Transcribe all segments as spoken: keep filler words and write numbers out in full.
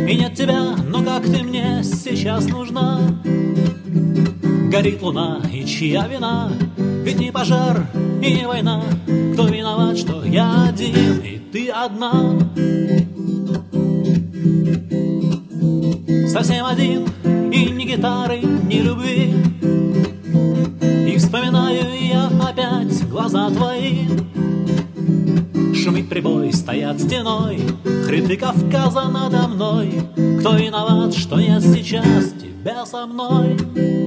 И нет тебя, но как ты мне сейчас нужна. Горит луна, и чья вина? Ведь не пожар и не война. Кто виноват, что я один и ты одна? Совсем один, и ни гитары, ни любви. И вспоминаю я опять глаза твои. Шумит прибой, стоят стеной хребты Кавказа надо мной. Кто виноват, что нет сейчас тебя со мной?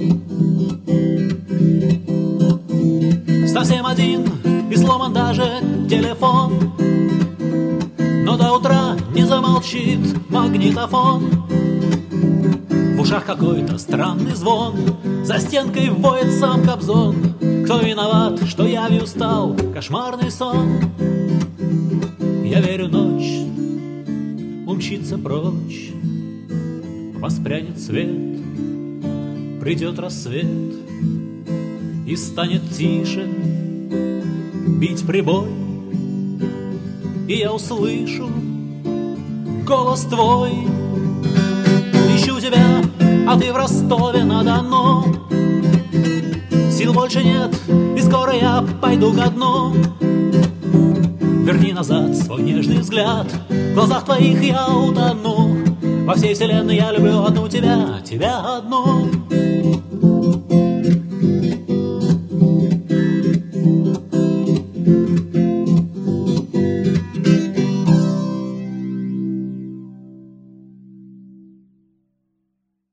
Совсем один, и сломан даже телефон. Но до утра не замолчит магнитофон. В ушах какой-то странный звон, за стенкой воет сам Кобзон. Кто виноват, что я устал, кошмарный сон? Я верю, ночь умчится прочь, воспрянет свет, придет рассвет, и станет тише бить прибой, и я услышу голос твой. Ищу тебя, а ты в Ростове-на-Дону. Сил больше нет, и скоро я пойду ко дну. Верни назад свой нежный взгляд, в глазах твоих я утону. Во всей вселенной я люблю одну тебя, тебя одну.